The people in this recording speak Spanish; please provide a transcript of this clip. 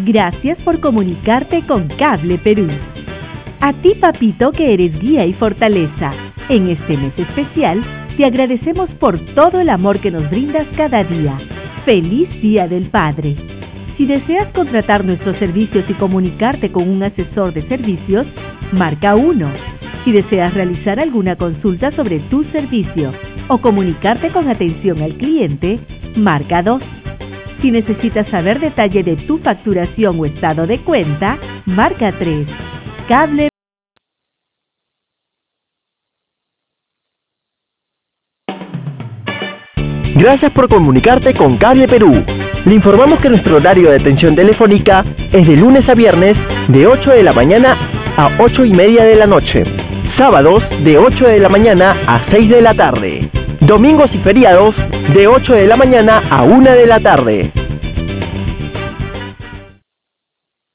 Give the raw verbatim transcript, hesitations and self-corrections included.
Gracias por comunicarte con Cable Perú. A ti, papito, que eres guía y fortaleza. En este mes especial, te agradecemos por todo el amor que nos brindas cada día. ¡Feliz Día del Padre! Si deseas contratar nuestros servicios y comunicarte con un asesor de servicios, marca uno. Si deseas realizar alguna consulta sobre tu servicio o comunicarte con atención al cliente, marca dos. Si necesitas saber detalle de tu facturación o estado de cuenta, marca tres. Cable. Gracias por comunicarte con Cable Perú. Le informamos que nuestro horario de atención telefónica es de lunes a viernes de ocho de la mañana a ocho y media de la noche. Sábados de ocho de la mañana a seis de la tarde. Domingos y feriados de ocho de la mañana a una de la tarde.